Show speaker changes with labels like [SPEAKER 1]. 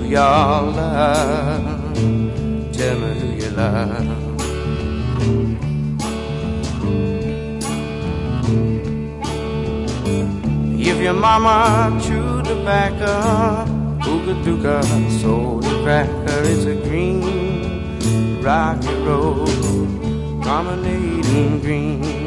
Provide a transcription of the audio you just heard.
[SPEAKER 1] your love. Tell me who you love. If your mama chewed tobacco, ooga dooga, soda cracker, it's a green rocky road, promenading green.